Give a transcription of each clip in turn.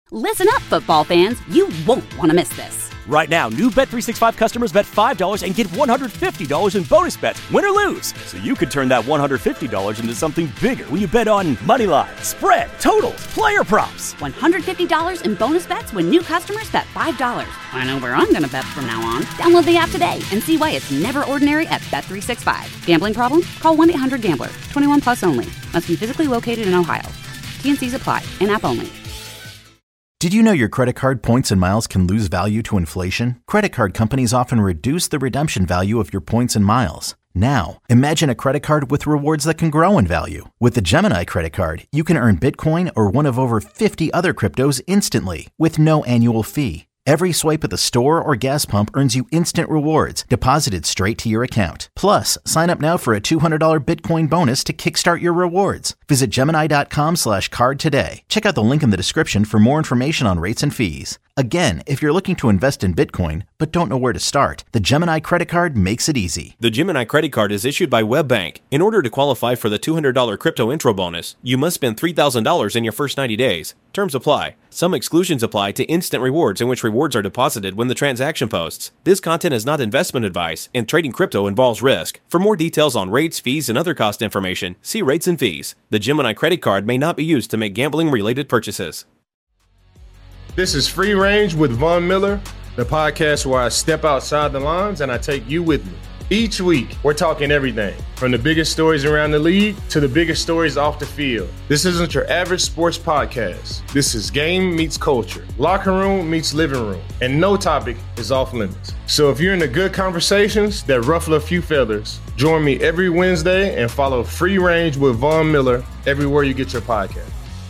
Listen up, football fans. You won't want to miss this. Right now, new Bet365 customers bet $5 and get $150 in bonus bets, win or lose. So you could turn that $150 into something bigger when you bet on money line, spread, totals, player props. $150 in bonus bets when new customers bet $5. I know where I'm going to bet from now on. Download the app today and see why it's never ordinary at Bet365. Gambling problem? Call 1-800-GAMBLER. 21 plus only. Must be physically located in Ohio. T&Cs apply. In-app only. Did you know your credit card points and miles can lose value to inflation? Credit card companies often reduce the redemption value of your points and miles. Now, imagine a credit card with rewards that can grow in value. With the Gemini credit card, you can earn Bitcoin or one of over 50 other cryptos instantly with no annual fee. Every swipe at the store or gas pump earns you instant rewards deposited straight to your account. Plus, sign up now for a $200 Bitcoin bonus to kickstart your rewards. Visit Gemini.com/card today. Check out the link in the description for more information on rates and fees. Again, if you're looking to invest in Bitcoin but don't know where to start, the Gemini credit card makes it easy. The Gemini credit card is issued by WebBank. In order to qualify for the $200 crypto intro bonus, you must spend $3,000 in your first 90 days. Terms apply. Some exclusions apply to instant rewards, in which rewards are deposited when the transaction posts. This content is not investment advice, and trading crypto involves risk. For more details on rates, fees, and other cost information, see rates and fees. The Gemini credit card may not be used to make gambling-related purchases. This is Free Range with Von Miller, the podcast where I step outside the lines and I take you with me. Each week, we're talking everything from the biggest stories around the league to the biggest stories off the field. This isn't your average sports podcast. This is game meets culture, locker room meets living room, and no topic is off limits. So if you're into good conversations that ruffle a few feathers, join me every Wednesday and follow Free Range with Von Miller everywhere you get your podcast.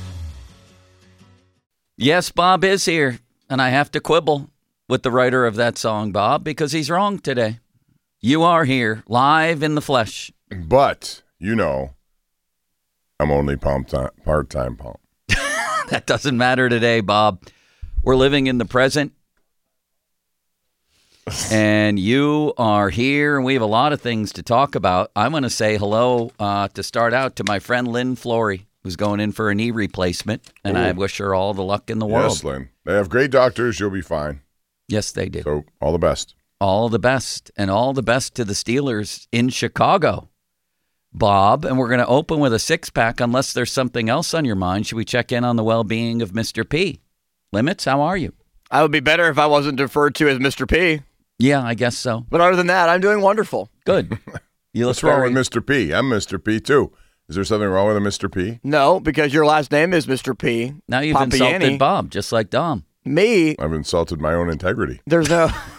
Yes, Bob is here, and I have to quibble with the writer of that song, Bob, because he's wrong today. You are here, live in the flesh. But, you know, I'm only part-time pump. That doesn't matter today, Bob. We're living in the present, and you are here, and we have a lot of things to talk about. I'm going to say hello to start out to my friend Lynn Flory, who's going in for a knee replacement, and I wish her all the luck in the world. Yes, Lynn. They have great doctors. You'll be fine. Yes, they do. So, all the best. All the best, and all the best to the Steelers in Chicago, Bob. And we're going to open with a six-pack unless there's something else on your mind. Should we check in on the well-being of Mr. P? Limits, how are you? I would be better if I wasn't referred to as Mr. P. Yeah, I guess so. But other than that, I'm doing wonderful. Good. What's wrong with Mr. P? I'm Mr. P, too. Is there something wrong with a Mr. P? No, because your last name is Mr. P. Now you've insulted Bob, just like Dom. Me? I've insulted my own integrity. There's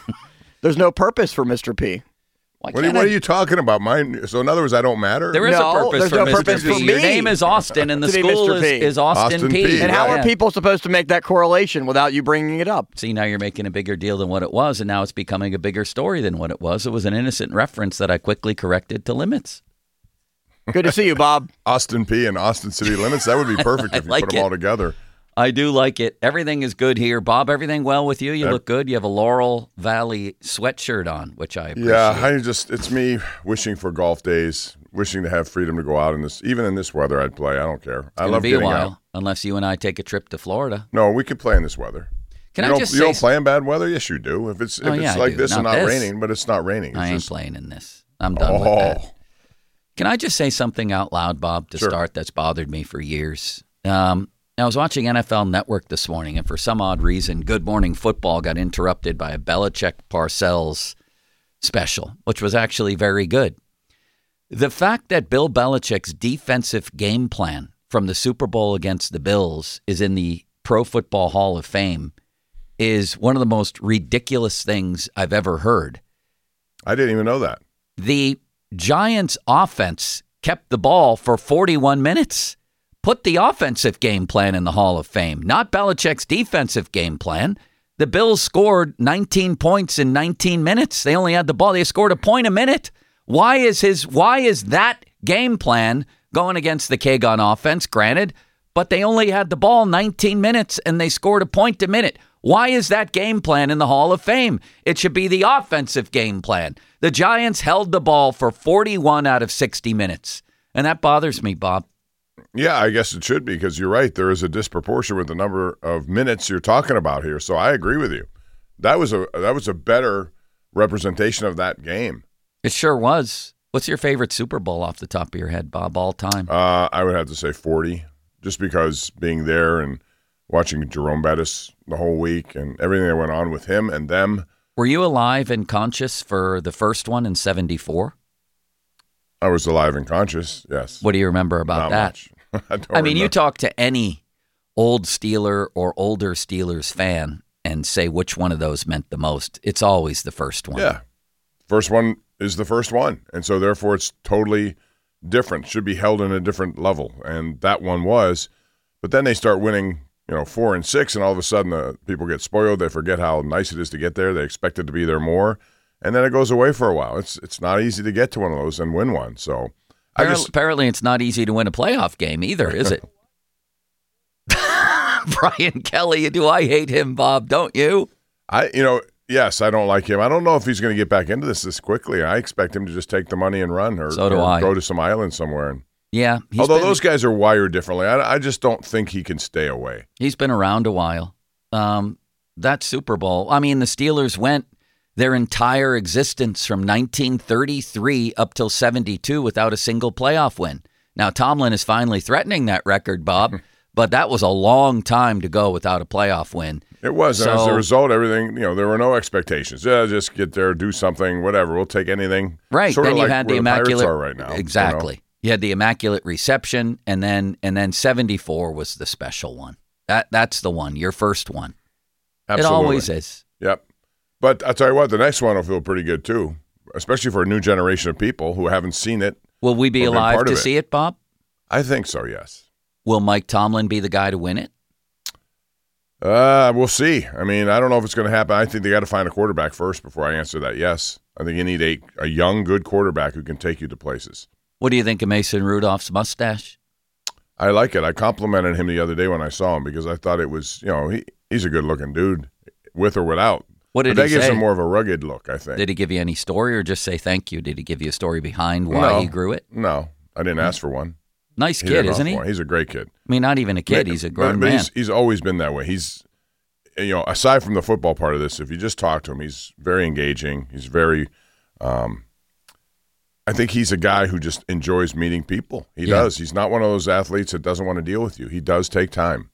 no purpose for Mr. P. What are you talking about? So in other words, I don't matter? There is a purpose for Mr. P. Your name is Austin, and the school is Austin P. And how are people supposed to make that correlation without you bringing it up? See, now you're making a bigger deal than what it was, and now it's becoming a bigger story than what it was. It was an innocent reference that I quickly corrected to Limits. Good to see you, Bob. Austin P and Austin City Limits. That would be perfect if you put them all together. I do like it. Everything is good here. Bob, everything well with you? You look good. You have a Laurel Valley sweatshirt on, which I appreciate. Yeah, it's me wishing for golf days, wishing to have freedom to go out in this. Even in this weather, I'd play. I don't care. I love getting out. Unless you and I take a trip to Florida. No, we could play in this weather. You don't play in bad weather? Yes, you do. If it's like this and not raining, but it's not raining. I ain't playing in this. I'm done with that. Can I just say something out loud, Bob, to start that's bothered me for years? I was watching NFL Network this morning, and for some odd reason, Good Morning Football got interrupted by a Belichick-Parcells special, which was actually very good. The fact that Bill Belichick's defensive game plan from the Super Bowl against the Bills is in the Pro Football Hall of Fame is one of the most ridiculous things I've ever heard. I didn't even know that. The Giants' offense kept the ball for 41 minutes. Put the offensive game plan in the Hall of Fame, not Belichick's defensive game plan. The Bills scored 19 points in 19 minutes. They only had the ball. They scored a point a minute. Why is that game plan going against the Kagan offense? Granted, but they only had the ball 19 minutes and they scored a point a minute. Why is that game plan in the Hall of Fame? It should be the offensive game plan. The Giants held the ball for 41 out of 60 minutes. And that bothers me, Bob. Yeah, I guess it should be because you're right. There is a disproportion with the number of minutes you're talking about here. So I agree with you. That was a better representation of that game. It sure was. What's your favorite Super Bowl off the top of your head, Bob, all time? I would have to say 40, just because being there and watching Jerome Bettis the whole week and everything that went on with him and them. Were you alive and conscious for the first one in 74? I was alive and conscious, yes. What do you remember about Not that? Much. I mean, remember. You talk to any old Steeler or older Steelers fan and say which one of those meant the most. It's always the first one. Yeah. First one is the first one. And so therefore it's totally different. Should be held in a different level. And that one was. But then they start winning, 4 and 6, and all of a sudden people get spoiled. They forget how nice it is to get there. They expect it to be there more. And then it goes away for a while. It's not easy to get to one of those and win one. So apparently it's not easy to win a playoff game either, is it? Brian Kelly, do I hate him, Bob? Don't you? Yes, I don't like him. I don't know if he's going to get back into this quickly. I expect him to just take the money and run, or go to some island somewhere. Yeah. Although those guys are wired differently, I just don't think he can stay away. He's been around a while. That Super Bowl, I mean, the Steelers went their entire existence from 1933 up till 72 without a single playoff win. Now, Tomlin is finally threatening that record, Bob, but that was a long time to go without a playoff win. It was, and as a result, everything, there were no expectations. Yeah, just get there, do something, whatever. We'll take anything. Right. Sort then of you like had the where immaculate. The Pirates are right now. Exactly. You had the immaculate reception, and then 74 was the special one. That's the one, your first one. Absolutely. It always is. Yep. But I'll tell you what, the next one will feel pretty good too, especially for a new generation of people who haven't seen it. Will we be alive to see it, Bob? I think so, yes. Will Mike Tomlin be the guy to win it? We'll see. I mean, I don't know if it's going to happen. I think they got to find a quarterback first before I answer that yes. I think you need a young, good quarterback who can take you to places. What do you think of Mason Rudolph's mustache? I like it. I complimented him the other day when I saw him because I thought it was, he's a good-looking dude, with or without. What did but he that gives say? him more of a rugged look, I think. Did he give you any story or just say thank you? Did he give you a story behind why he grew it? No, I didn't ask for one. Nice kid, isn't he? He's a great kid. I mean, not even a kid. He's a grown man. He's always been that way. He's, aside from the football part of this, if you just talk to him, he's very engaging. He's very, I think he's a guy who just enjoys meeting people. He does. He's not one of those athletes that doesn't want to deal with you. He does take time.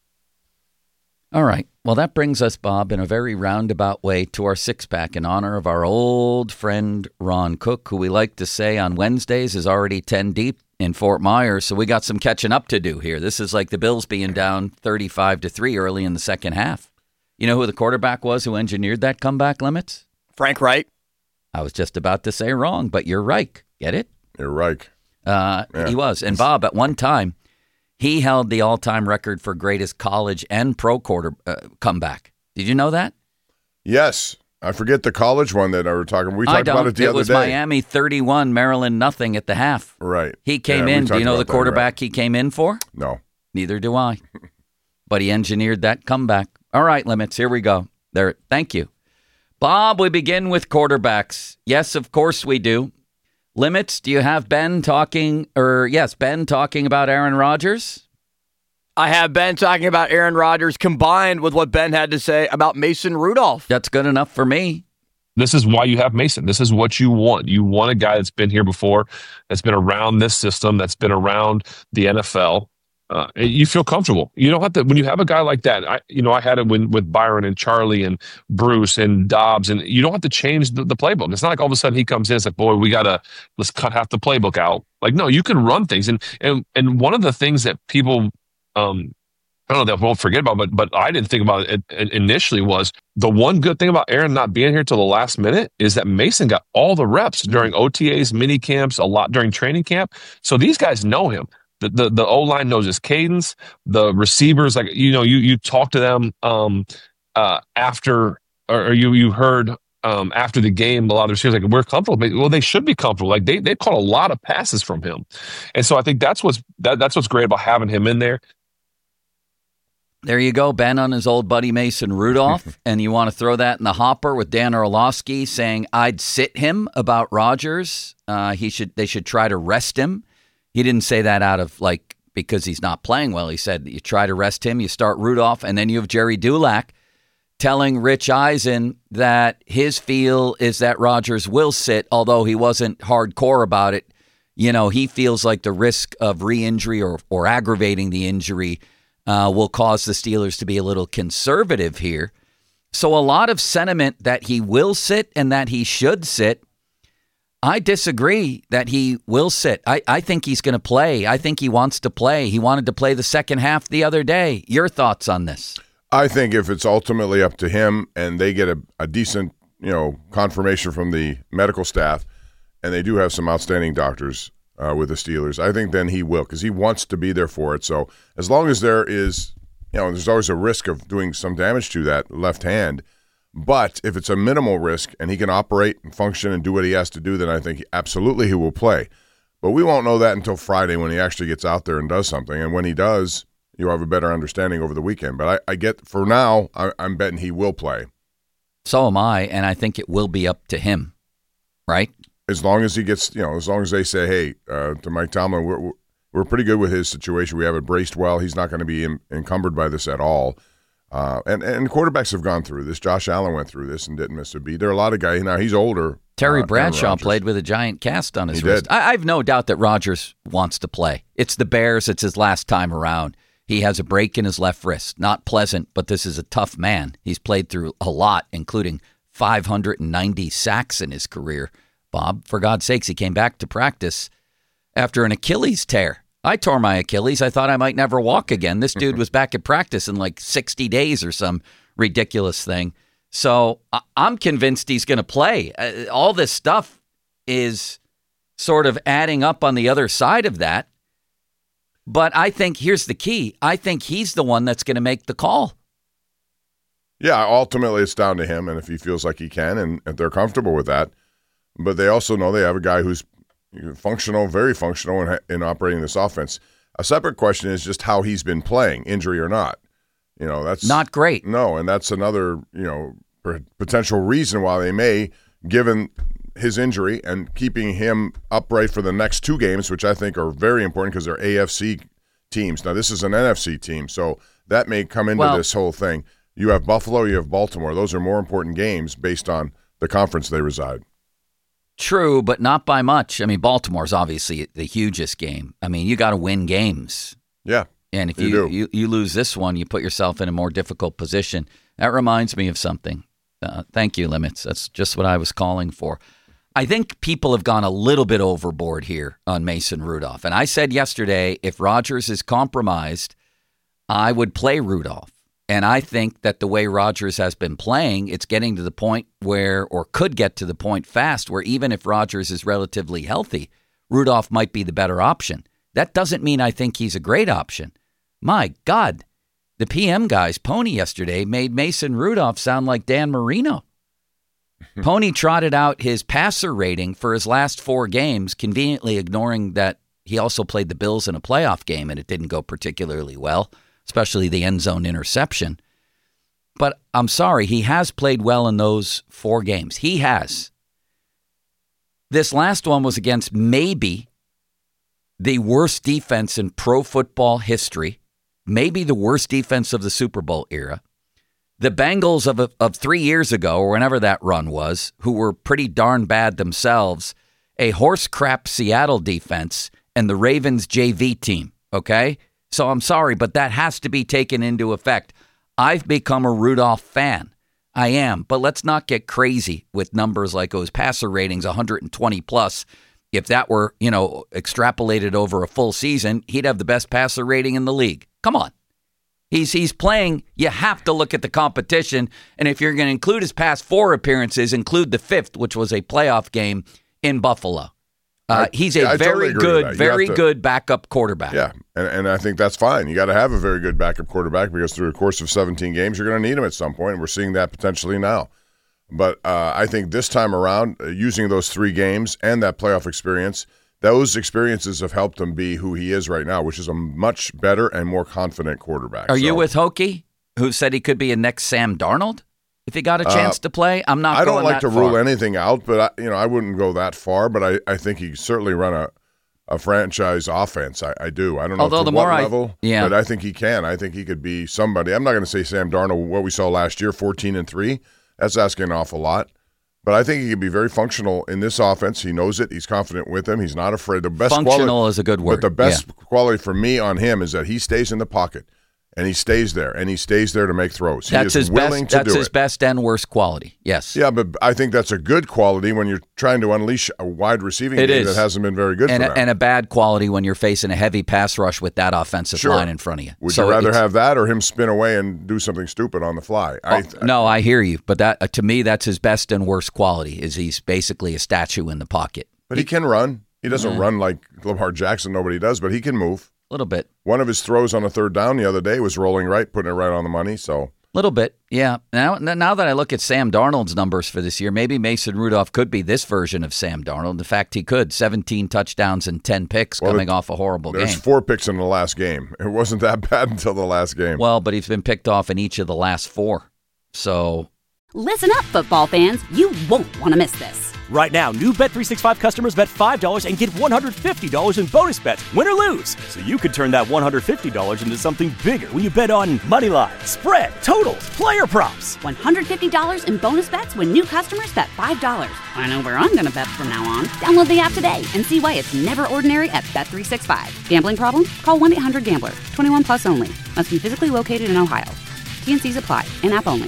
All right. Well, that brings us, Bob, in a very roundabout way to our six-pack in honor of our old friend Ron Cook, who we like to say on Wednesdays is already 10 deep in Fort Myers. So we got some catching up to do here. This is like the Bills being down 35-3 early in the second half. You know who the quarterback was who engineered that comeback, Limits? Frank Reich. I was just about to say wrong, but you're right. Get it? You're right. He was. And Bob, at one time, he held the all-time record for greatest college and pro comeback. Did you know that? Yes. I forget the college one that we talked about it the other day. It was Miami 31, Maryland nothing at the half. Right. He came in. Do you know the quarterback he came in for? No. Neither do I. But he engineered that comeback. All right, Limits, here we go. There. Thank you. Bob, we begin with quarterbacks. Yes, of course we do. Limits, do you have Ben talking about Aaron Rodgers? I have Ben talking about Aaron Rodgers combined with what Ben had to say about Mason Rudolph. That's good enough for me. This is why you have Mason. This is what you want. You want a guy that's been here before, that's been around this system, that's been around the NFL. You feel comfortable. You don't have to, when you have a guy like that, I had it with Byron and Charlie and Bruce and Dobbs, and you don't have to change the playbook. It's not like all of a sudden he comes in, it's like, boy, let's cut half the playbook out. Like, no, you can run things. And one of the things that people, I don't know, that won't forget about, but I didn't think about it initially was the one good thing about Aaron not being here till the last minute is that Mason got all the reps during OTAs, mini camps, a lot during training camp. So these guys know him. The O-line knows his cadence. The receivers, like, you talk to them after, or you heard after the game, a lot of the receivers like, we're comfortable. Well, they should be comfortable. Like they caught a lot of passes from him, and so I think that's what's great about having him in there. There you go, Ben on his old buddy Mason Rudolph, and you want to throw that in the hopper with Dan Orlovsky saying I'd sit him about Rodgers. They should try to rest him. He didn't say that out of like because he's not playing well. He said you try to rest him, you start Rudolph, and then you have Jerry Dulac telling Rich Eisen that his feel is that Rodgers will sit, although he wasn't hardcore about it. You know, he feels like the risk of re-injury or aggravating the injury will cause the Steelers to be a little conservative here. So a lot of sentiment that he will sit and that he should sit. I disagree that he will sit. I think he's going to play. I think he wants to play. He wanted to play the second half the other day. Your thoughts on this? I think if it's ultimately up to him and they get a decent, confirmation from the medical staff, and they do have some outstanding doctors with the Steelers, I think then he will, because he wants to be there for it. So as long as there is, there's always a risk of doing some damage to that left hand. But if it's a minimal risk and he can operate and function and do what he has to do, then I think absolutely he will play. But we won't know that until Friday when he actually gets out there and does something. And when he does, you'll have a better understanding over the weekend. But I get, for now, I'm betting he will play. So am I, and I think it will be up to him, right? As long as he gets, as long as they say, hey, to Mike Tomlin, we're pretty good with his situation. We have it braced well. He's not going to be encumbered by this at all. And quarterbacks have gone through this. Josh Allen went through this and didn't miss a beat. There are a lot of guys. Now, he's older. Terry Bradshaw played with a giant cast on his wrist. I have no doubt that Rodgers wants to play. It's the Bears. It's his last time around. He has a break in his left wrist. Not pleasant, but this is a tough man. He's played through a lot, including 590 sacks in his career. Bob, for God's sakes, he came back to practice after an Achilles tear. I tore my Achilles. I thought I might never walk again. This dude was back at practice in like 60 days or some ridiculous thing. So I'm convinced he's going to play. All this stuff is sort of adding up on the other side of that. But I think here's the key. I think he's the one that's going to make the call. Yeah, ultimately it's down to him, and if he feels like he can, and if they're comfortable with that. But they also know they have a guy who's functional, very functional in operating this offense. A separate question is just how he's been playing, injury or not. That's not great. No, and that's another, potential reason why they may, given his injury and keeping him upright for the next two games, which I think are very important because they're AFC teams. Now, this is an NFC team, so that may come into this whole thing. You have Buffalo, you have Baltimore. Those are more important games based on the conference they reside. True, but not by much. I mean, Baltimore's obviously the hugest game. I mean, you got to win games. Yeah. And if you lose this one, you put yourself in a more difficult position. That reminds me of something. Thank you, Limits. That's just what I was calling for. I think people have gone a little bit overboard here on Mason Rudolph. And I said yesterday, if Rodgers is compromised, I would play Rudolph. And I think that the way Rodgers has been playing, it's getting to the point where, or could get to the point fast, where even if Rodgers is relatively healthy, Rudolph might be the better option. That doesn't mean I think he's a great option. My God, the PM guys, Pony yesterday, made Mason Rudolph sound like Dan Marino. Pony trotted out his passer rating for his last 4 games, conveniently ignoring that he also played the Bills in a playoff game and it didn't go particularly well, especially the end zone interception. But I'm sorry, he has played well in those 4 games. He has. This last one was against maybe the worst defense in pro football history, maybe the worst defense of the Super Bowl era. The Bengals of 3 years ago, or whenever that run was, who were pretty darn bad themselves, a horse crap Seattle defense, and the Ravens JV team, okay? So I'm sorry, but that has to be taken into effect. I've become a Rudolph fan. I am, but let's not get crazy with numbers like those passer ratings, 120 plus. If that were, extrapolated over a full season, he'd have the best passer rating in the league. Come on. He's playing. You have to look at the competition. And if you're going to include his past 4 appearances, include the 5th, which was a playoff game in Buffalo. He's a very good backup quarterback. Yeah, and I think that's fine. You got to have a very good backup quarterback because through a course of 17 games, you're going to need him at some point, and we're seeing that potentially now. But I think this time around, using those 3 games and that playoff experience, those experiences have helped him be who he is right now, which is a much better and more confident quarterback. Are you with Hokie, who said he could be a next Sam Darnold if he got a chance to play? I'm not. I don't like to rule anything out, but I wouldn't go that far. But I think he could certainly run a franchise offense. I do. I don't know Although to the what more level, but I think he can. I think he could be somebody. I'm not going to say Sam Darnold, what we saw last year, 14-3. That's asking an awful lot. But I think he can be very functional in this offense. He knows it. He's confident with him. He's not afraid. The best functional is a good word. But the best quality for me on him is that he stays in the pocket. And he stays there, and he stays there to make throws. That's his best. That's his best and worst quality. Yes. Yeah, but I think that's a good quality when you're trying to unleash a wide receiving game that hasn't been very good for them. And a bad quality when you're facing a heavy pass rush with that offensive line in front of you. Would you rather have that or him spin away and do something stupid on the fly? No, I hear you, but that to me that's his best and worst quality. Is he's basically a statue in the pocket. But he can run. He doesn't run like Lamar Jackson. Nobody does, but he can move. A little bit. One of his throws on a third down the other day was rolling right, putting it right on the money. So little bit, yeah. Now that I look at Sam Darnold's numbers for this year, maybe Mason Rudolph could be this version of Sam Darnold. In fact, he could. 17 touchdowns and 10 picks coming off a horrible game. There's 4 picks in the last game. It wasn't that bad until the last game. Well, but he's been picked off in each of the last 4. So listen up, football fans. You won't want to miss this. Right now, new Bet365 customers bet $5 and get $150 in bonus bets, win or lose. So you could turn that $150 into something bigger when you bet on money line, spread, totals, player props. $150 in bonus bets when new customers bet $5. I know where I'm going to bet from now on. Download the app today and see why it's never ordinary at Bet365. Gambling problem? Call 1-800-GAMBLER. 21 plus only. Must be physically located in Ohio. T&Cs apply. In-app only.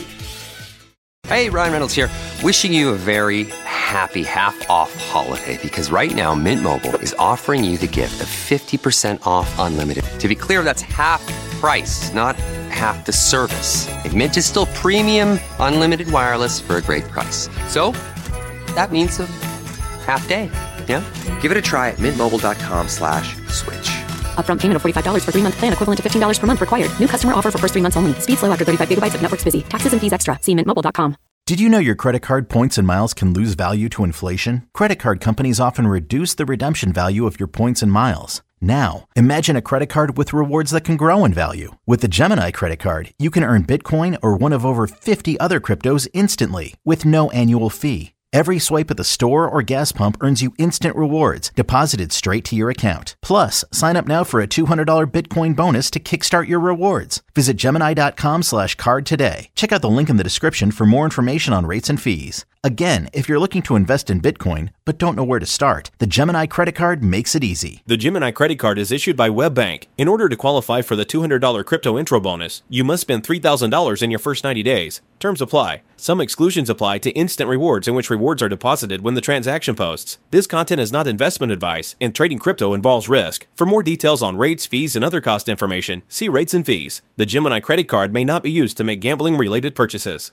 Hey, Ryan Reynolds here. Wishing you a very happy half-off holiday because right now Mint Mobile is offering you the gift of 50% off unlimited. To be clear, that's half price, not half the service. Like Mint is still premium unlimited wireless for a great price. So that means a half day. Yeah? Give it a try at mintmobile.com/switch. Upfront payment of $45 for 3-month plan equivalent to $15 per month required. New customer offer for first 3 months only. Speed slow after 35 gigabytes if network's busy. Taxes and fees extra. See mintmobile.com. Did you know your credit card points and miles can lose value to inflation? Credit card companies often reduce the redemption value of your points and miles. Now, imagine a credit card with rewards that can grow in value. With the Gemini credit card, you can earn Bitcoin or one of over 50 other cryptos instantly with no annual fee. Every swipe at the store or gas pump earns you instant rewards deposited straight to your account. Plus, sign up now for a $200 Bitcoin bonus to kickstart your rewards. Visit Gemini.com/card today. Check out the link in the description for more information on rates and fees. Again, if you're looking to invest in Bitcoin but don't know where to start, the Gemini credit card makes it easy. The Gemini credit card is issued by WebBank. In order to qualify for the $200 crypto intro bonus, you must spend $3,000 in your first 90 days. Terms apply. Some exclusions apply to instant rewards in which rewards are deposited when the transaction posts. This content is not investment advice, and trading crypto involves risk. For more details on rates, fees, and other cost information, see rates and fees. The Gemini credit card may not be used to make gambling-related purchases.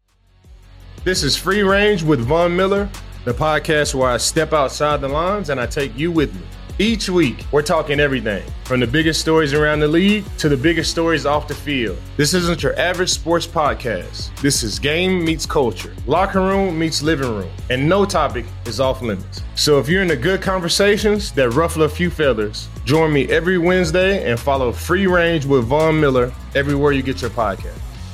This is Free Range with Von Miller, the podcast where I step outside the lines and I take you with me. Each week, we're talking everything from the biggest stories around the league to the biggest stories off the field. This isn't your average sports podcast. This is game meets culture, locker room meets living room, and no topic is off limits. So if you're into good conversations that ruffle a few feathers, join me every Wednesday and follow Free Range with Von Miller everywhere you get your podcast.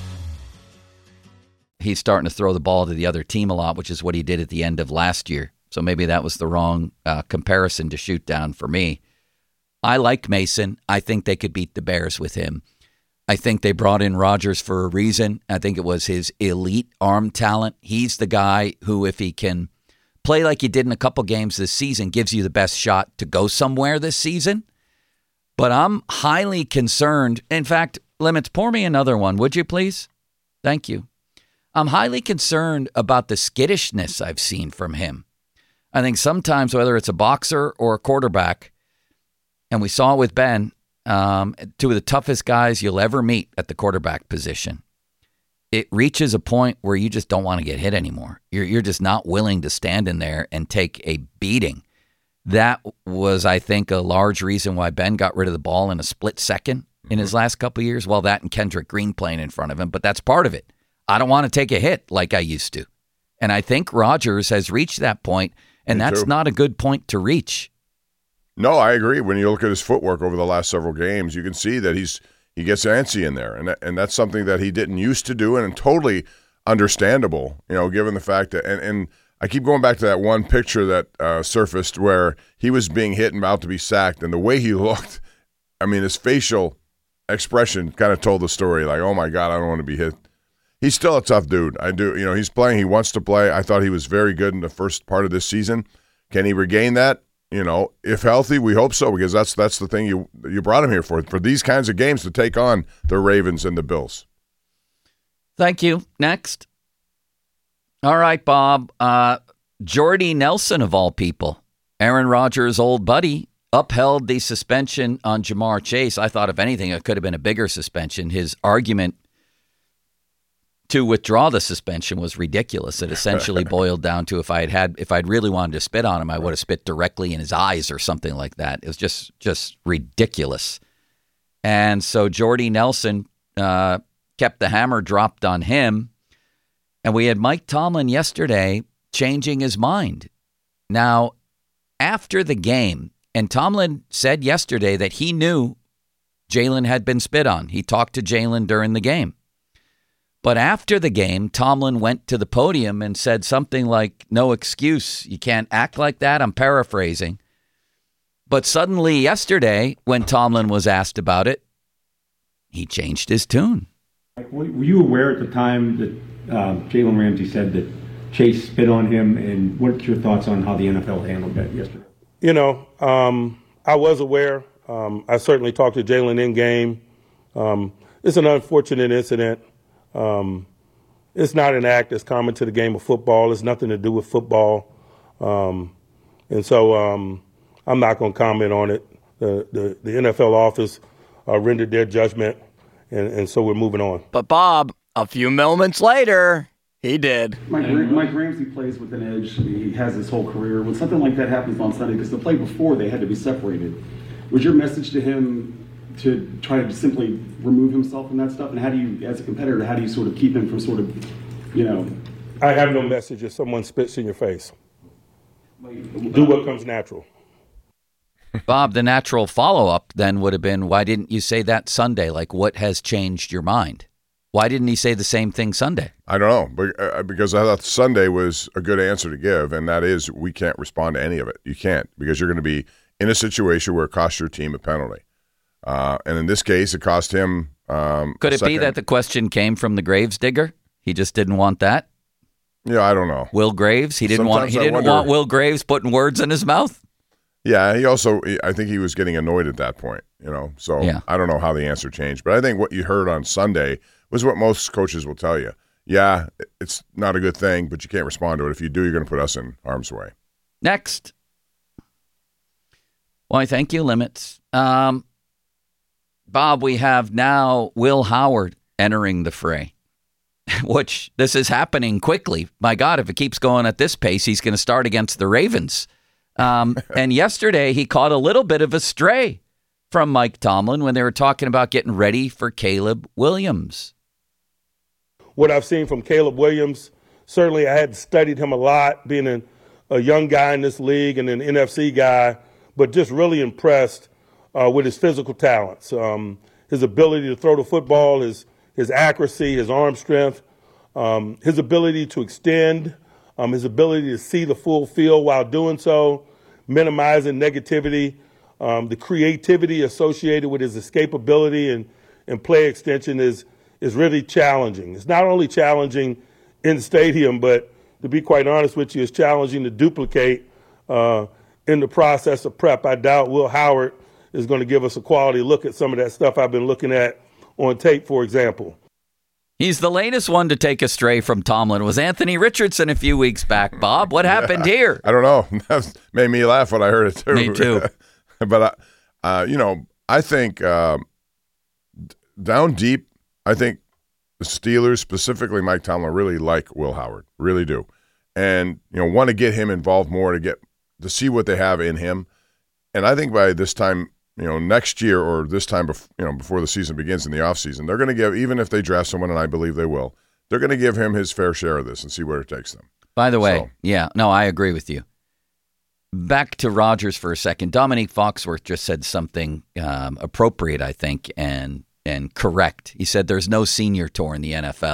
He's starting to throw the ball to the other team a lot, which is what he did at the end of last year. So maybe that was the wrong comparison to shoot down for me. I like Mason. I think they could beat the Bears with him. I think they brought in Rodgers for a reason. I think it was his elite arm talent. He's the guy who, if he can play like he did in a couple games this season, gives you the best shot to go somewhere this season. But I'm highly concerned. In fact, Limits, pour me another one, would you please? Thank you. I'm highly concerned about the skittishness I've seen from him. I think sometimes, whether it's a boxer or a quarterback, and we saw it with Ben, two of the toughest guys you'll ever meet at the quarterback position, it reaches a point where you just don't want to get hit anymore. You're just not willing to stand in there and take a beating. That was, I think, a large reason why Ben got rid of the ball in a split second in his last couple of years. Well, that and Kendrick Green playing in front of him, but that's part of it. I don't want to take a hit like I used to. And I think Rodgers has reached that point, and that's not a good point to reach. No, I agree. When you look at his footwork over the last several games, you can see that he gets antsy in there, and that's something that he didn't used to do, and totally understandable, given the fact that and I keep going back to that one picture that surfaced where he was being hit and about to be sacked, and the way he looked, I mean, his facial expression kind of told the story. Like, oh my God, I don't want to be hit. He's still a tough dude. He's playing. He wants to play. I thought he was very good in the first part of this season. Can he regain that? If healthy, we hope so, because that's the thing you brought him here for these kinds of games, to take on the Ravens and the Bills. Thank you. Next. All right, Bob. Jordy Nelson, of all people, Aaron Rodgers' old buddy, upheld the suspension on Jamar Chase. I thought, if anything, it could have been a bigger suspension. His argument to withdraw the suspension was ridiculous. It essentially boiled down to if I'd really wanted to spit on him, I would have spit directly in his eyes or something like that. It was just ridiculous. And so Jordy Nelson kept the hammer dropped on him. And we had Mike Tomlin yesterday changing his mind. Now, after the game, and Tomlin said yesterday that he knew Jalen had been spit on. He talked to Jalen during the game. But after the game, Tomlin went to the podium and said something like, no excuse. You can't act like that. I'm paraphrasing. But suddenly yesterday, when Tomlin was asked about it, he changed his tune. Were you aware at the time that Jalen Ramsey said that Chase spit on him? And what's your thoughts on how the NFL handled that yesterday? I was aware. I certainly talked to Jalen in game. It's an unfortunate incident. It's not an act that's common to the game of football. It's nothing to do with football. And so I'm not going to comment on it. The NFL office rendered their judgment, and so we're moving on. But, Bob, a few moments later, he did. Mike Ramsey plays with an edge. He has his whole career. When something like that happens on Sunday, because the play before they had to be separated, was your message to him to try to simply remove himself from that stuff? And how do you, as a competitor, how do you sort of keep him from sort of, I have no message if someone spits in your face. Do what comes natural. Bob, the natural follow-up then would have been, why didn't you say that Sunday? Like, what has changed your mind? Why didn't he say the same thing Sunday? I don't know, because I thought Sunday was a good answer to give, and that is we can't respond to any of it. You can't, because you're going to be in a situation where it costs your team a penalty. And in this case, it cost him. Could it be that the question came from the Gravesdigger? He just didn't want that. Yeah, I don't know. Will Graves? He didn't want Will Graves putting words in his mouth. Yeah, I think he was getting annoyed at that point. So yeah. I don't know how the answer changed, but I think what you heard on Sunday was what most coaches will tell you. Yeah, it's not a good thing, but you can't respond to it. If you do, you're going to put us in harm's way. Next. Why, thank you, Limits. Bob, we have now Will Howard entering the fray, which this is happening quickly. My God, if it keeps going at this pace, he's going to start against the Ravens. And yesterday, he caught a little bit of a stray from Mike Tomlin when they were talking about getting ready for Caleb Williams. What I've seen from Caleb Williams, certainly I had studied him a lot, being a young guy in this league and an NFC guy, but just really impressed with his physical talents, his ability to throw the football, his accuracy, his arm strength, his ability to extend, his ability to see the full field while doing so, minimizing negativity, the creativity associated with his escapability and play extension is really challenging. It's not only challenging in the stadium, but to be quite honest with you, it's challenging to duplicate in the process of prep. I doubt Will Howard is going to give us a quality look at some of that stuff I've been looking at on tape, for example. He's the latest one to take a stray from Tomlin. It was Anthony Richardson a few weeks back, Bob. What happened here? I don't know. That made me laugh when I heard it, too. Me too. But, I think down deep, I think the Steelers, specifically Mike Tomlin, really like Will Howard, really do. And, want to get him involved more to see what they have in him. And I think by this time, next year or this time, before the season begins in the offseason, they're going to give, even if they draft someone, and I believe they will, they're going to give him his fair share of this and see where it takes them. By the way, I agree with you. Back to Rodgers for a second. Dominique Foxworth just said something appropriate, I think, and correct. He said there's no senior tour in the NFL.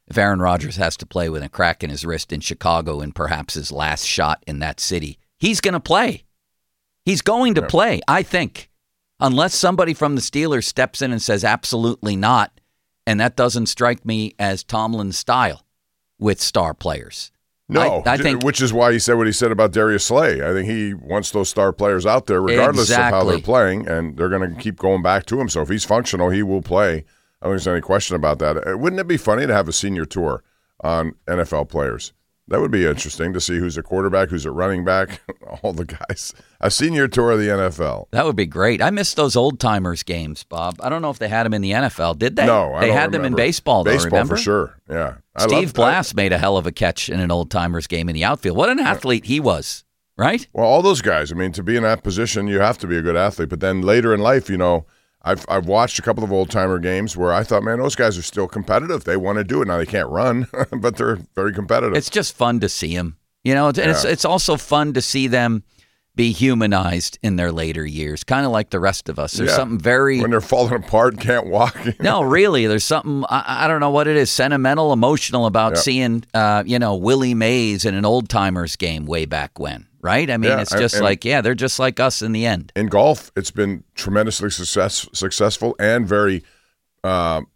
if Aaron Rodgers has to play with a crack in his wrist in Chicago in perhaps his last shot in that city, he's going to play. He's going to play, I think, unless somebody from the Steelers steps in and says absolutely not, and that doesn't strike me as Tomlin's style with star players. No, I think, which is why he said what he said about Darius Slay. I think he wants those star players out there regardless of how they're playing, and they're going to keep going back to him. So if he's functional, he will play. I don't think there's any question about that. Wouldn't it be funny to have a senior tour on NFL players? That would be interesting to see who's a quarterback, who's a running back, all the guys. A senior tour of the NFL. That would be great. I missed those old-timers games, Bob. I don't know if they had them in the NFL. Did they? No, they had them in baseball, though, Baseball, remember? for sure, yeah. Steve Blass made a hell of a catch in an old-timers game in the outfield. What an athlete he was, right? Well, all those guys. I mean, to be in that position, you have to be a good athlete. But then later in life, you know, I've watched a couple of old-timer games where I thought, man, those guys are still competitive. They want to do it. Now, they can't run, but they're very competitive. It's just fun to see them. You know, and it's also fun to see them be humanized in their later years, kind of like the rest of us. There's something very... When they're falling apart, can't walk. No, really. There's something, I don't know what it is, sentimental, emotional about seeing, Willie Mays in an old-timers game way back when. Right? I mean, it's just they're just like us in the end. In golf, it's been tremendously successful and very, what's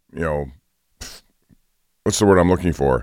the word I'm looking for?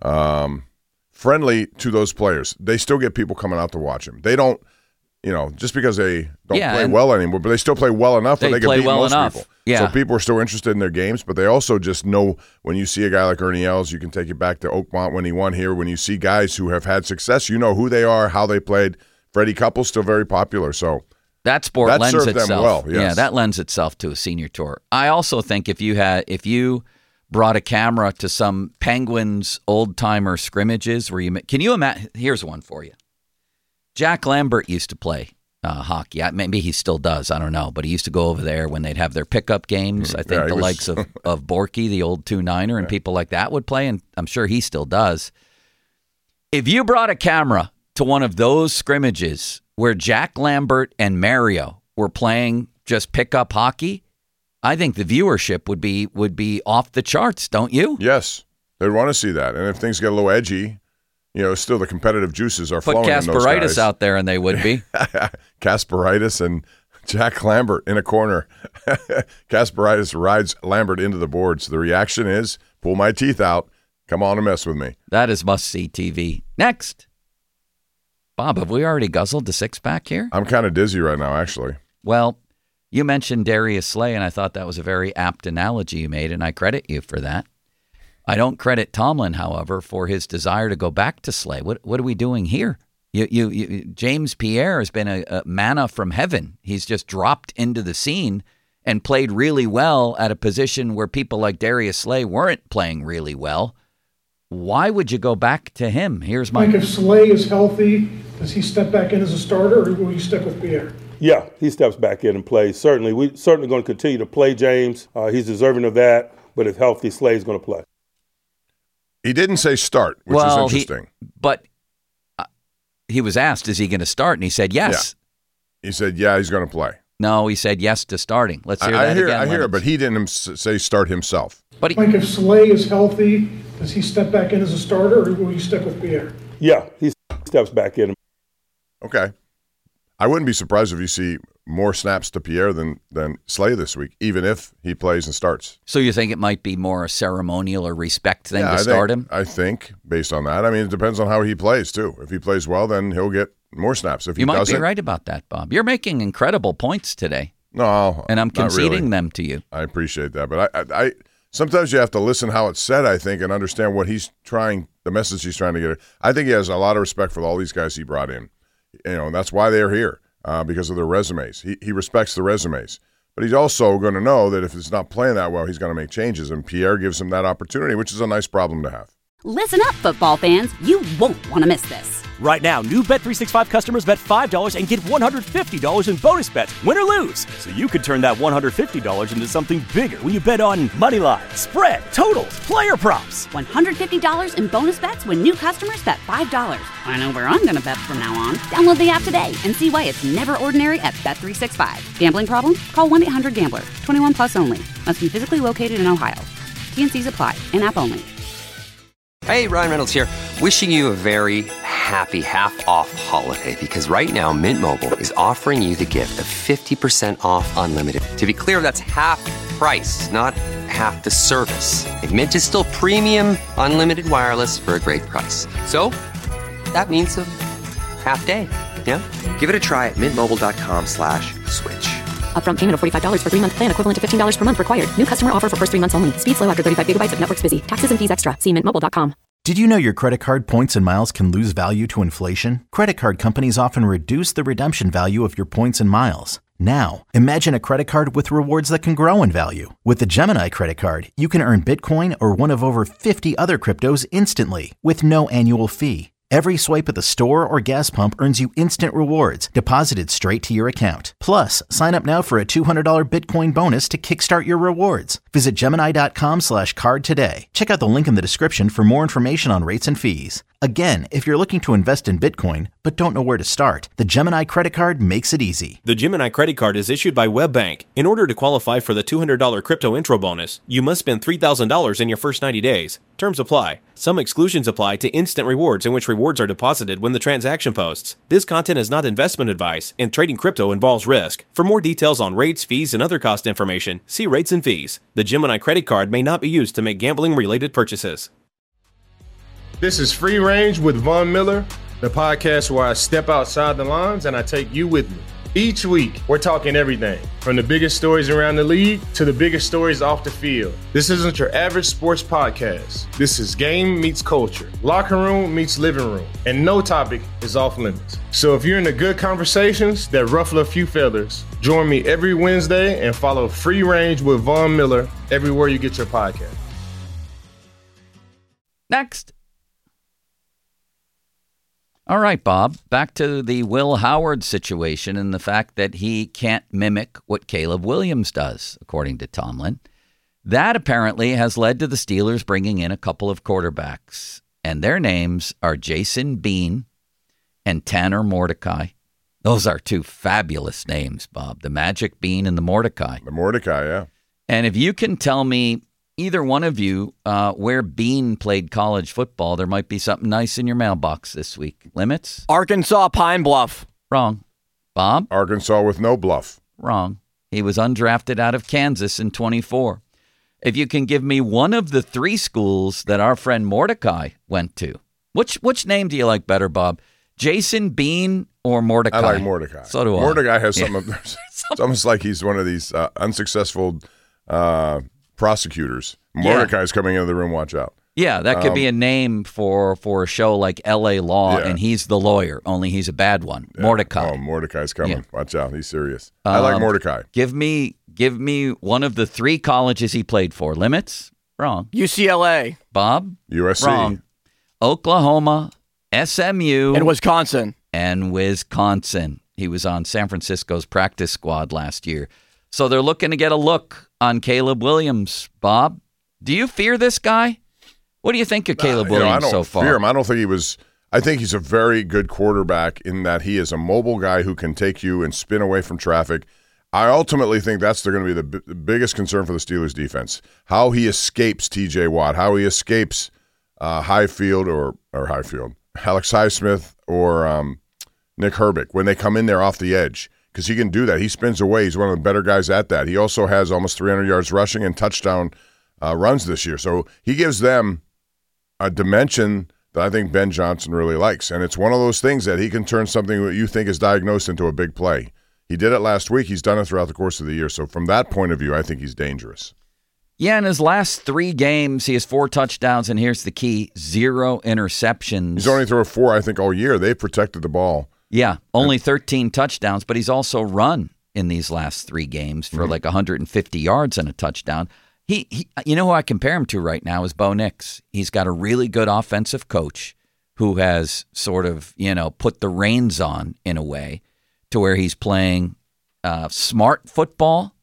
Friendly to those players. They still get people coming out to watch them. They don't, just because they don't play well anymore, but they still play well enough that they can beat most people. Yeah. So people are still interested in their games, but they also just know when you see a guy like Ernie Els, you can take it back to Oakmont when he won here. When you see guys who have had success, you know who they are, how they played. Freddie Couples still very popular. So that sport lends served itself. Them well, yes. Yeah, that lends itself to a senior tour. I also think if you brought a camera to some Penguins old timer scrimmages where can you imagine? Here's one for you. Jack Lambert used to play hockey. Maybe he still does. I don't know. But he used to go over there when they'd have their pickup games. I think likes of Borky, the old 2-9er, and people like that would play, and I'm sure he still does. If you brought a camera to one of those scrimmages where Jack Lambert and Mario were playing just pickup hockey, I think the viewership would be off the charts, don't you? Yes. They'd want to see that. And if things get a little edgy, still the competitive juices are flowing in those guys. Put Kasparaitis out there, and they would be. Kasparaitis and Jack Lambert in a corner. Kasparaitis rides Lambert into the boards. The reaction is, pull my teeth out. Come on and mess with me. That is must-see TV. Next. Bob, have we already guzzled the six-pack here? I'm kind of dizzy right now, actually. Well, you mentioned Darius Slay, and I thought that was a very apt analogy you made, and I credit you for that. I don't credit Tomlin, however, for his desire to go back to Slay. What are we doing here? James Pierre has been a manna from heaven. He's just dropped into the scene and played really well at a position where people like Darius Slay weren't playing really well. Why would you go back to him? Here's my... If Slay is healthy, does he step back in as a starter, or will you stick with Pierre? Yeah, he steps back in and plays. Certainly. We're certainly going to continue to play James. He's deserving of that. But if healthy, Slay's going to play. He didn't say start, which is interesting. But he was asked, is he going to start? And he said yes. Yeah. He said, yeah, he's going to play. No, he said yes to starting. Let's hear that again. I hear it, but he didn't say start himself. But if Slay is healthy, does he step back in as a starter, or will you stick with Pierre? Yeah, he steps back in. Okay. I wouldn't be surprised if you see more snaps to Pierre than Slay this week, even if he plays and starts. So you think it might be more a ceremonial or respect thing to start him? I think, based on that. I mean, it depends on how he plays, too. If he plays well, then he'll get more snaps. If he doesn't... You might be right about that, Bob. You're making incredible points today. No, and I'm conceding them to you. I appreciate that. But I sometimes you have to listen how it's said, I think, and understand what the message he's trying to get. I think he has a lot of respect for all these guys he brought in. And that's why they're here. Because of their resumes. He respects the resumes. But he's also going to know that if it's not playing that well, he's going to make changes. And Pierre gives him that opportunity, which is a nice problem to have. Listen up, football fans. You won't want to miss this. Right now, new Bet365 customers bet $5 and get $150 in bonus bets, win or lose. So you could turn that $150 into something bigger when you bet on moneyline, spread, totals, player props. $150 in bonus bets when new customers bet $5. I know where I'm going to bet from now on. Download the app today and see why it's never ordinary at Bet365. Gambling problem? Call 1-800-GAMBLER. 21 plus only. Must be physically located in Ohio. T&Cs apply. In-app only. Hey, Ryan Reynolds here. Wishing you a very happy half-off holiday because right now Mint Mobile is offering you the gift of 50% off unlimited. To be clear, that's half price, not half the service. And Mint is still premium unlimited wireless for a great price. So that means a half day. Yeah? Give it a try at mintmobile.com/switch. Upfront payment of $45 for 3-month plan, equivalent to $15 per month required. New customer offer for first 3 months only. Speed slow after 35 gigabytes if network's busy. Taxes and fees extra. See mintmobile.com. Did you know your credit card points and miles can lose value to inflation? Credit card companies often reduce the redemption value of your points and miles. Now, imagine a credit card with rewards that can grow in value. With the Gemini credit card, you can earn Bitcoin or one of over 50 other cryptos instantly with no annual fee. Every swipe at the store or gas pump earns you instant rewards deposited straight to your account. Plus, sign up now for a $200 Bitcoin bonus to kickstart your rewards. Visit Gemini.com/card today. Check out the link in the description for more information on rates and fees. Again, if you're looking to invest in Bitcoin but don't know where to start, the Gemini credit card makes it easy. The Gemini credit card is issued by WebBank. In order to qualify for the $200 crypto intro bonus, you must spend $3,000 in your first 90 days. Terms apply. Some exclusions apply to instant rewards in which rewards are deposited when the transaction posts. This content is not investment advice, and trading crypto involves risk. For more details on rates, fees, and other cost information, see rates and fees. The Gemini credit card may not be used to make gambling-related purchases. This is Free Range with Von Miller, the podcast where I step outside the lines and I take you with me. Each week, we're talking everything from the biggest stories around the league to the biggest stories off the field. This isn't your average sports podcast. This is game meets culture, locker room meets living room, and no topic is off limits. So if you're into good conversations that ruffle a few feathers, join me every Wednesday and follow Free Range with Von Miller everywhere you get your podcast. Next. All right, Bob, back to the Will Howard situation and the fact that he can't mimic what Caleb Williams does, according to Tomlin. That apparently has led to the Steelers bringing in a couple of quarterbacks, and their names are Jason Bean and Tanner Mordecai. Those are two fabulous names, Bob, the Magic Bean and the Mordecai. The Mordecai, yeah. And if you can tell me, either one of you, where Bean played college football, there might be something nice in your mailbox this week. Limits? Arkansas Pine Bluff. Wrong. Bob? Arkansas with no bluff. Wrong. He was undrafted out of Kansas in 24. If you can give me one of the three schools that our friend Mordecai went to, which name do you like better, Bob? Jason Bean or Mordecai? I like Mordecai. So do I. Mordecai has something. It's almost like he's one of these unsuccessful prosecutors. Mordecai's coming into the room. Watch out. Yeah, that could be a name for a show like L.A. Law, and he's the lawyer, only he's a bad one. Yeah. Mordecai. Oh, Mordecai's coming. Yeah. Watch out. He's serious. I like Mordecai. Give me one of the three colleges he played for. Limits? Wrong. UCLA. Bob? USC. Wrong. Oklahoma, SMU. And Wisconsin. He was on San Francisco's practice squad last year. So they're looking to get a look on Caleb Williams. Bob, do you fear this guy? What do you think of Caleb Williams so far? I don't fear him. I don't think he was. I think he's a very good quarterback in that he is a mobile guy who can take you and spin away from traffic. I ultimately think that's going to be the biggest concern for the Steelers defense. How he escapes T.J. Watt, how he escapes Highfield or Alex Highsmith or Nick Herbig when they come in there off the edge. Because he can do that. He spins away. He's one of the better guys at that. He also has almost 300 yards rushing and touchdown runs this year. So he gives them a dimension that I think Ben Johnson really likes. And it's one of those things that he can turn something that you think is diagnosed into a big play. He did it last week. He's done it throughout the course of the year. So from that point of view, I think he's dangerous. Yeah, in his last 3 games, he has 4 touchdowns, and here's the key, 0 interceptions. He's only thrown 4, I think, all year. They've protected the ball. Yeah, only 13 touchdowns, but he's also run in these last 3 games for like 150 yards and a touchdown. He, you know who I compare him to right now is Bo Nix. He's got a really good offensive coach who has sort of, put the reins on in a way to where he's playing smart football.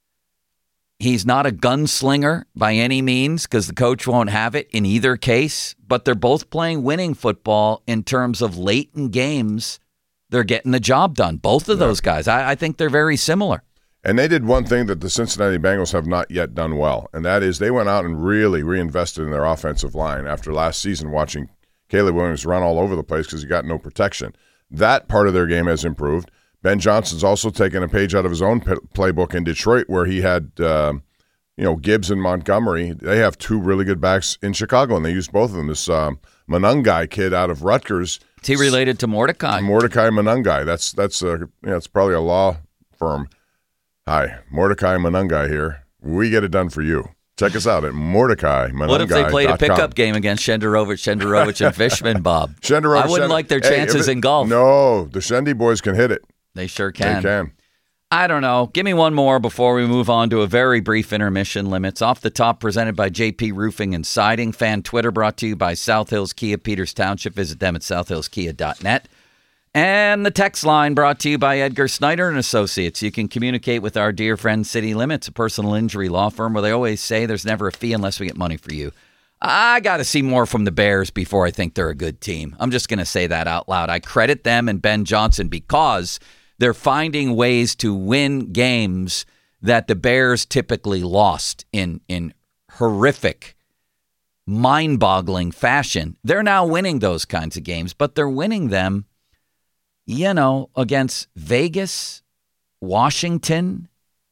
He's not a gunslinger by any means because the coach won't have it in either case, but they're both playing winning football in terms of late in games. They're getting the job done. Both of those guys. I think they're very similar. And they did one thing that the Cincinnati Bengals have not yet done well, and that is they went out and really reinvested in their offensive line after last season watching Caleb Williams run all over the place because he got no protection. That part of their game has improved. Ben Johnson's also taken a page out of his own playbook in Detroit where he had Gibbs and Montgomery. They have two really good backs in Chicago, and they used both of them. This Monangai kid out of Rutgers. Is he related to Mordecai? Mordecai Monangai. That's probably a law firm. Hi, Mordecai Monangai here. We get it done for you. Check us out at Mordecai Monangai. What if they played a pickup game against Shenderovich and Fishman, Bob? I wouldn't like their chances in golf. No, the Shendy boys can hit it. They sure can. They can. I don't know. Give me one more before we move on to a very brief intermission. Limits Off the Top presented by JP Roofing and Siding. Fan Twitter brought to you by South Hills Kia, Peters Township. Visit them at southhillskia.net. And the text line brought to you by Edgar Snyder and Associates. You can communicate with our dear friend City Limits, a personal injury law firm where they always say there's never a fee unless we get money for you. I got to see more from the Bears before I think they're a good team. I'm just going to say that out loud. I credit them and Ben Johnson because they're finding ways to win games that the Bears typically lost in horrific, mind-boggling fashion. They're now winning those kinds of games, but they're winning them against Vegas, Washington,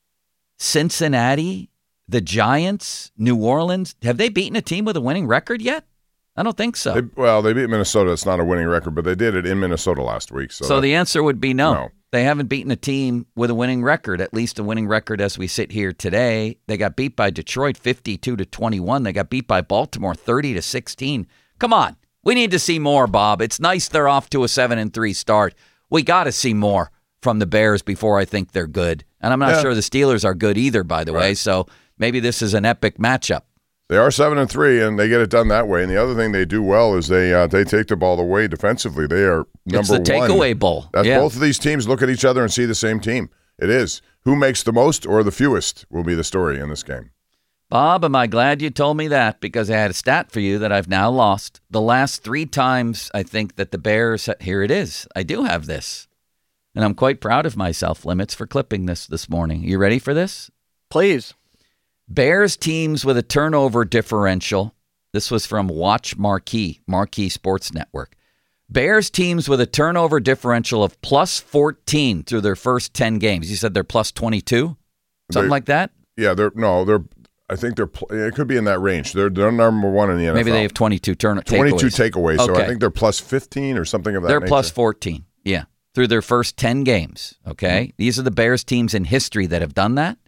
Cincinnati, the Giants, New Orleans. Have they beaten a team with a winning record yet? I don't think so. They beat Minnesota. It's not a winning record, but they did it in Minnesota last week. So the answer would be no. They haven't beaten a team with a winning record, at least a winning record as we sit here today. They got beat by Detroit 52-21. They got beat by Baltimore 30-16. Come on. We need to see more, Bob. It's nice they're off to a 7-3 start. We got to see more from the Bears before I think they're good. And I'm not sure the Steelers are good either, by the way. So maybe this is an epic matchup. They are 7-3, and they get it done that way. And the other thing they do well is they take the ball away defensively. They are number one. It's the takeaway bowl. That's both of these teams look at each other and see the same team. It is. Who makes the most or the fewest will be the story in this game. Bob, am I glad you told me that, because I had a stat for you that I've now lost. The last 3 times I think that the Bears, here it is. I do have this. And I'm quite proud of myself, Limits, for clipping this morning. You ready for this? Please. Bears teams with a turnover differential. This was from Watch Marquee Sports Network. Bears teams with a turnover differential of plus 14 through their first 10 games. You said they're plus 22? Something like that? Yeah, I think it could be in that range. They're number one in the NFL. Maybe they have 22 takeaways. 22 takeaways, so I think they're plus 15 or something of that nature. They're plus 14, yeah, through their first 10 games, okay? Mm-hmm. These are the Bears teams in history that have done that.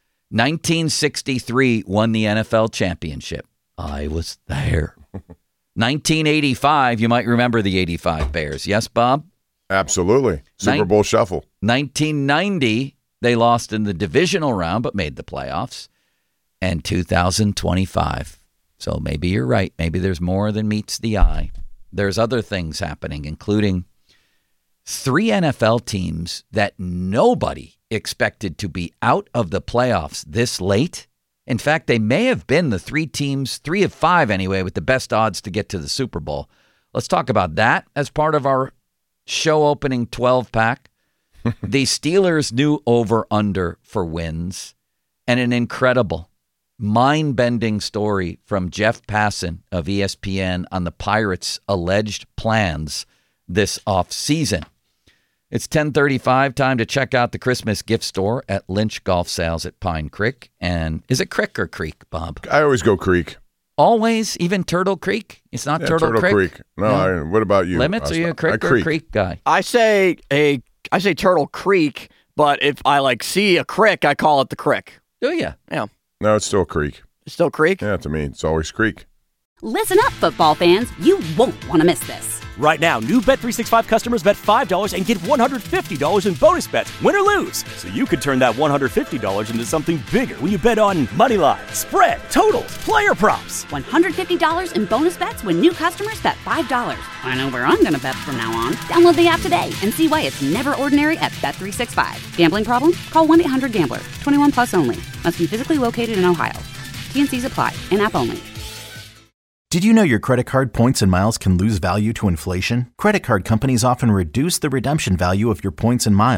1963 won the NFL championship. I was there. 1985, you might remember the 85 Bears. Yes, Bob? Absolutely. Super Bowl shuffle. 1990, they lost in the divisional round but made the playoffs. And 2025. So maybe you're right. Maybe there's more than meets the eye. There's other things happening, including 3 NFL teams that nobody expected to be out of the playoffs this late. In fact, they may have been the 3 teams, 3 of 5 anyway, with the best odds to get to the Super Bowl. Let's talk about that as part of our show opening 12-pack. The Steelers' new over-under for wins, and an incredible, mind-bending story from Jeff Passan of ESPN on the Pirates' alleged plans this offseason. It's 10:35, time to check out the Christmas gift store at Lynch Golf Sales at Pine Creek. And is it Crick or Creek, Bob? I always go Creek. Always? Even Turtle Creek? It's not Turtle Creek? No. What about you? Limits? Are you a Crick or Creek guy? I say Turtle Creek, but if I see a crick, I call it the Crick. Do you? Yeah. No, it's still Creek. It's still Creek? Yeah, to me, it's always Creek. Listen up, football fans. You won't want to miss this. Right now, new Bet365 customers bet $5 and get $150 in bonus bets, win or lose. So you could turn that $150 into something bigger when you bet on money line, spread, totals, player props. $150 in bonus bets when new customers bet $5. I know where I'm going to bet from now on. Download the app today and see why it's never ordinary at Bet365. Gambling problem? Call 1-800-GAMBLER. 21 plus only. Must be physically located in Ohio. T&Cs apply. In-app only. Did you know your credit card points and miles can lose value to inflation? Credit card companies often reduce the redemption value of your points and miles.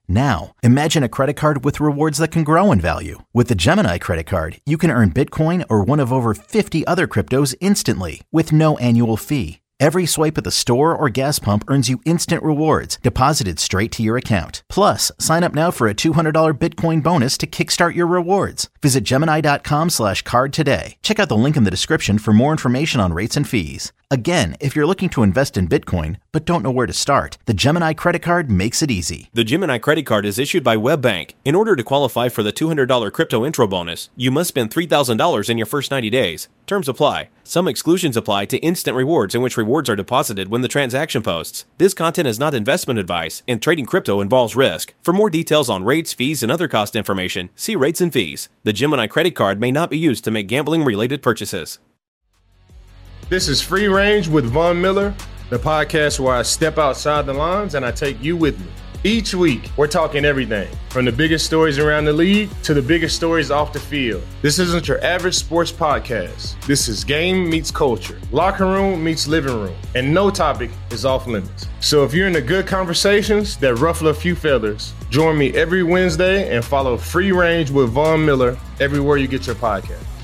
Now, imagine a credit card with rewards that can grow in value. With the Gemini credit card, you can earn Bitcoin or one of over 50 other cryptos instantly with no annual fee. Every swipe at the store or gas pump earns you instant rewards deposited straight to your account. Plus, sign up now for a $200 Bitcoin bonus to kickstart your rewards. Visit Gemini.com/card today. Check out the link in the description for more information on rates and fees. Again, if you're looking to invest in Bitcoin but don't know where to start, the Gemini credit card makes it easy. The Gemini credit card is issued by WebBank. In order to qualify for the $200 crypto intro bonus, you must spend $3,000 in your first 90 days. Terms apply. Some exclusions apply to instant rewards, in which rewards are deposited when the transaction posts. This content is not investment advice, and trading crypto involves risk. For more details on rates, fees, and other cost information, see rates and fees. The Gemini credit card may not be used to make gambling-related purchases. This is Free Range with Von Miller, the podcast where I step outside the lines and I take you with me. Each week, we're talking everything from the biggest stories around the league to the biggest stories off the field. This isn't your average sports podcast. This is game meets culture, locker room meets living room, and no topic is off limits. So if you're into good conversations that ruffle a few feathers, join me every Wednesday and follow Free Range with Von Miller everywhere you get your podcast.